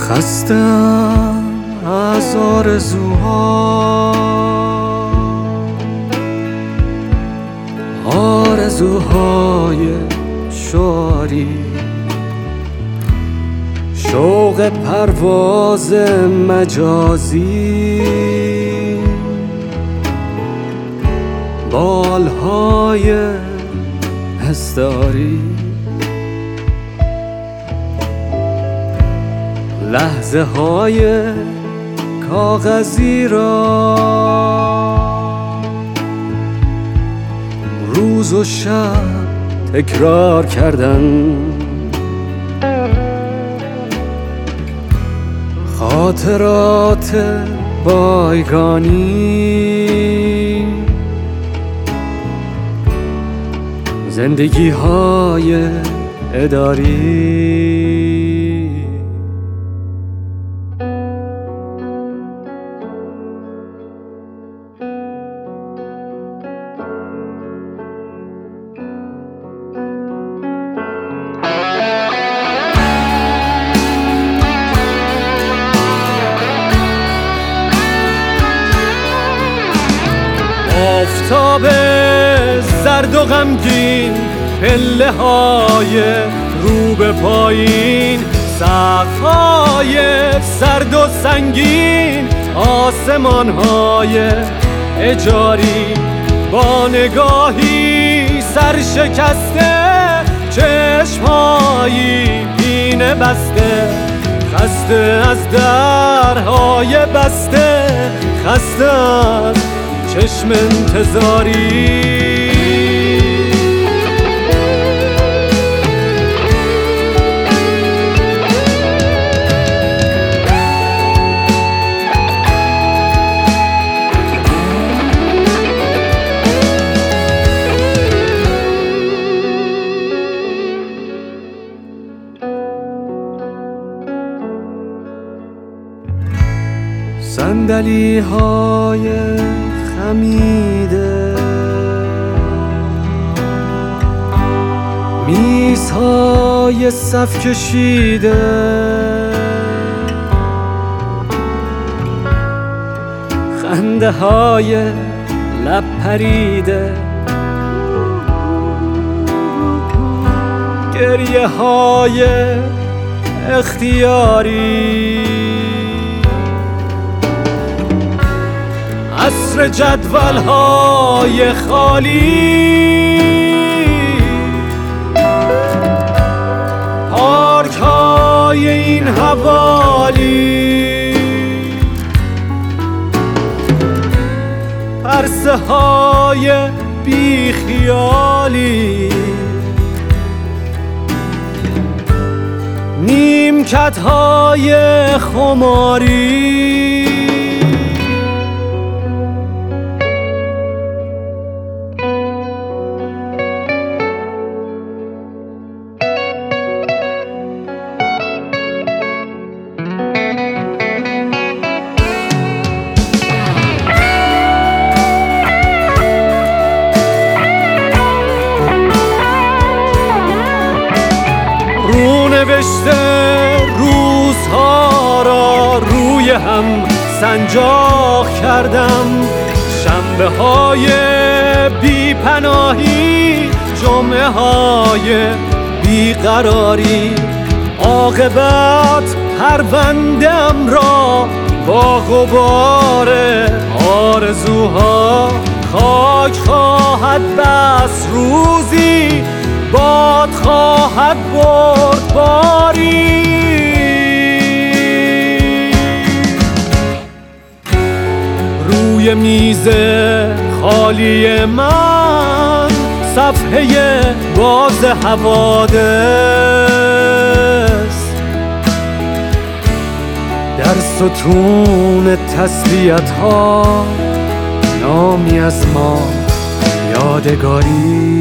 خسته‌ام از آرزوهای شعاری، شوق پرواز مجازی، بالهای استعاری، لحظه های کاغذی را روز و شب تکرار کردن، خاطرات بایگانی، زندگی های اداری. آفتاب زرد و غمگین، پله های رو به پایین، سقف های سرد و سنگین، آسمان های اجاری، با نگاهی سرشکسته، چشم هایی پینه بسته، خسته از درهای بسته، خسته از چشم انتظاری. صندلی های خمیده، میزهای صف کشیده، خنده های لب پریده، گریه های اختیاری، عصر جدول های خالی، پارک های این حوالی، پرسه های بیخیالی، نیمکت های خماری. نوشته روزها را روی هم سنجاق کردم، شنبه های بی پناهی، جمعه های بیقراری، عاقبت پرونده‌ام را با غبار آرزوها خاک خواهد بست، روزی باد خواهد برد باری. روی میز خالی من صفحه باز حوادث، در ستون تسلیت ها نامی از ما یادگاری.